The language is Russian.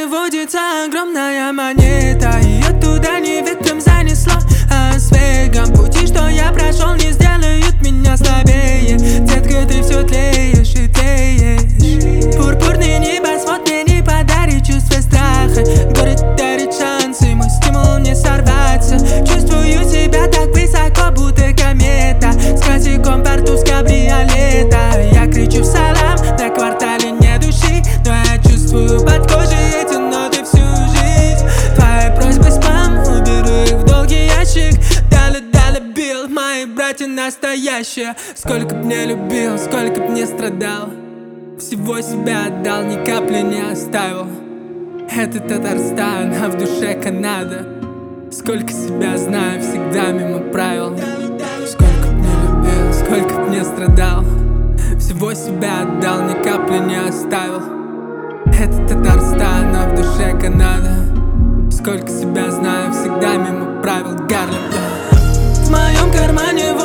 кармане водится огромная монета. Ее туда не ветром занесло, а с веком пути, что я прошел, не сделают меня слабее. Детка, ты все тлеешь и тлеешь. Пурпурный небосвод мне не подарит чувство страха. Город дарит шансы, мой стимул не сорваться. Чувствую себя так высоко, будто комета, с косяком борту с кабриолета. Я кричу в салам, на квартале нет души, но я чувствую под кожей эти ноты всю жизнь. Твои просьбы спам, уберу их в долгий ящик. Дали бил, мои братья настоящие. Сколько б не любил, сколько б не страдал, всего себя отдал, ни капли не оставил. Это Татарстан, а в душе Канада. Сколько себя знаю, всегда мимо правил. Сколько б не любил, сколько б не страдал, всего себя отдал, ни капли не оставил. Это Татарстан, а в душе Канада. Сколько себя знаю, всегда мимо правил. Гарлем. В моем кармане